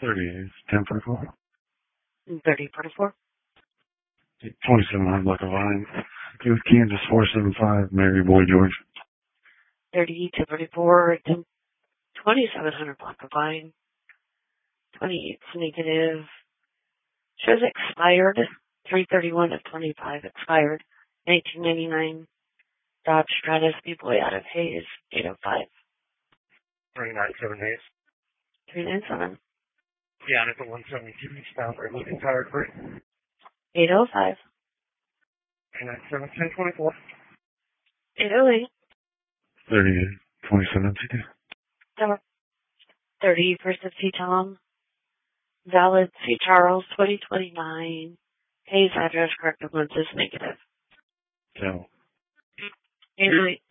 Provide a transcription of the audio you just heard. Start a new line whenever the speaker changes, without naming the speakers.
38, 1044.
3044.
27 on Block of Vine. Youth Kansas 475, Mary Boy, George.
30 to 2700 Block of Vine. 28's negative. Shows expired. 331 to 25 expired. 1999 Dodge Stratus B-Boy out of Hayes. 805.
397 Hayes.
397.
Yeah, it's a 172 eastbound. We're looking tired for
805.
397 1024.
808.
38, 27
30 versus C. Tom. Valid C. Charles 2029. Hayes address corrected once is negative.
So.
808.